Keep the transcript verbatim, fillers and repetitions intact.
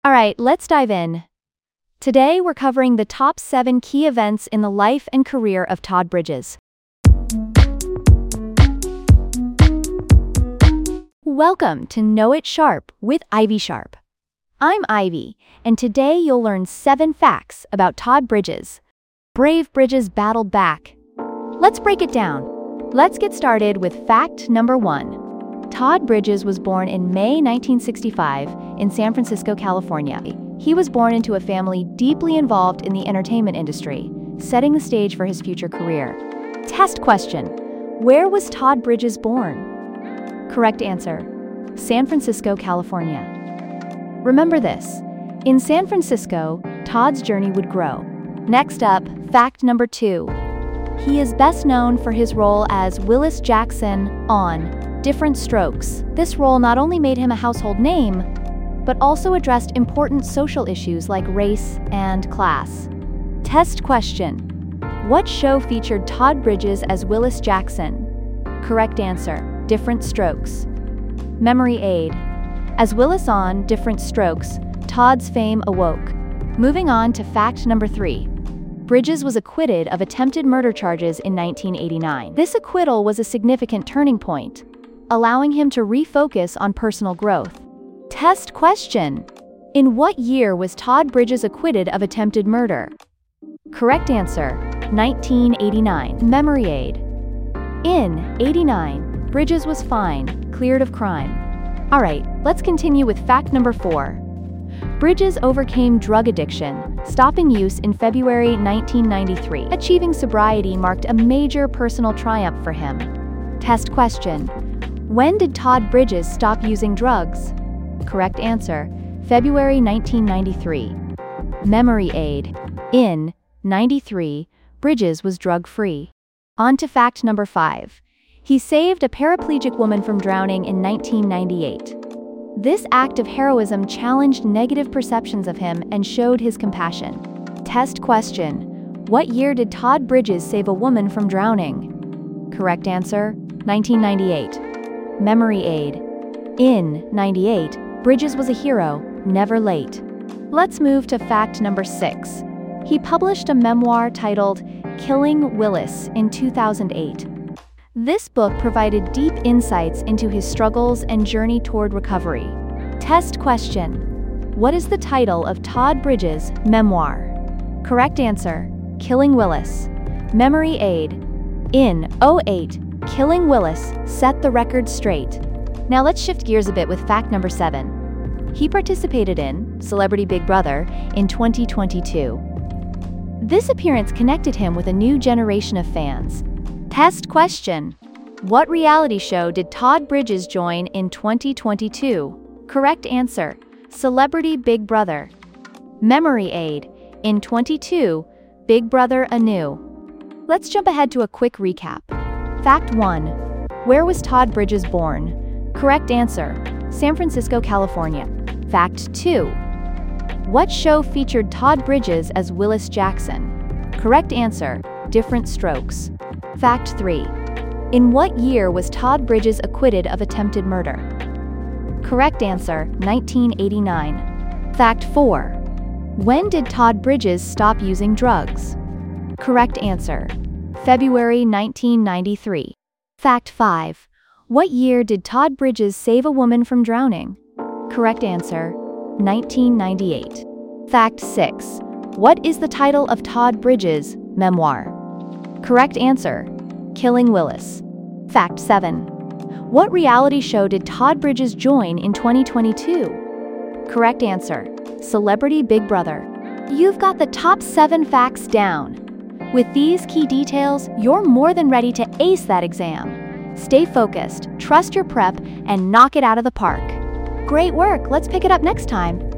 Alright, let's dive in. Today we're covering the top seven key events in the life and career of Todd Bridges. Welcome to Know It Sharp with Ivy Sharp. I'm Ivy, and today you'll learn seven facts about Todd Bridges. Brave Bridges battled back. Let's break it down. Let's get started with fact number one. Todd Bridges was born in May nineteen sixty-five in San Francisco, California. He was born into a family deeply involved in the entertainment industry, setting the stage for his future career. Test question: where was Todd Bridges born? Correct answer: San Francisco, California. Remember this: in San Francisco, Todd's journey would grow. Next up, fact number two. He is best known for his role as Willis Jackson on Diff'rent Strokes. This role not only made him a household name, but also addressed important social issues like race and class. Test question: what show featured Todd Bridges as Willis Jackson? Correct answer: Diff'rent Strokes. Memory aid: as Willis on Diff'rent Strokes, Todd's fame awoke. Moving on to fact number three. Bridges was acquitted of attempted murder charges in nineteen eighty-nine. This acquittal was a significant turning point, allowing him to refocus on personal growth. Test question: in what year was Todd Bridges acquitted of attempted murder? Correct answer: nineteen eighty-nine. Memory aid: in eighty-nine, Bridges was fine, cleared of crime. Alright, let's continue with fact number four. Bridges overcame drug addiction, stopping use in February nineteen ninety-three. Achieving sobriety marked a major personal triumph for him. Test question: when did Todd Bridges stop using drugs? Correct answer: February nineteen ninety-three. Memory aid: in ninety-three, Bridges was drug-free. On to fact number five. He saved a paraplegic woman from drowning in nineteen ninety-eight. This act of heroism challenged negative perceptions of him and showed his compassion. Test question: what year did Todd Bridges save a woman from drowning? Correct answer: nineteen ninety-eight. Memory aid: in ninety-eight, Bridges was a hero, never late. Let's move to fact number six. He published a memoir titled Killing Willis in two thousand eight. This book provided deep insights into his struggles and journey toward recovery. Test question: what is the title of Todd Bridges' memoir? Correct answer: Killing Willis. Memory aid: in oh eight, Killing Willis set the record straight. Now let's shift gears a bit with fact number seven. He participated in Celebrity Big Brother in twenty twenty-two. This appearance connected him with a new generation of fans. Test question: what reality show did Todd Bridges join in twenty twenty-two? Correct answer: Celebrity Big Brother. Memory aid: in twenty-two, Big Brother Anew. Let's jump ahead to a quick recap. Fact one. Where was Todd Bridges born? Correct answer: San Francisco, California. Fact two. What show featured Todd Bridges as Willis Jackson? Correct answer: Diff'rent Strokes. Fact three. In what year was Todd Bridges acquitted of attempted murder? Correct answer: nineteen eighty-nine. Fact four. When did Todd Bridges stop using drugs? Correct answer: February nineteen ninety-three. Fact five. What year did Todd Bridges save a woman from drowning? Correct answer: nineteen ninety-eight. Fact six. What is the title of Todd Bridges' memoir? Correct answer: Killing Willis. Fact seven. What reality show did Todd Bridges join in twenty twenty-two? Correct answer: Celebrity Big Brother. You've got the top seven facts down. With these key details, you're more than ready to ace that exam. Stay focused, trust your prep, and knock it out of the park. Great work! Let's pick it up next time.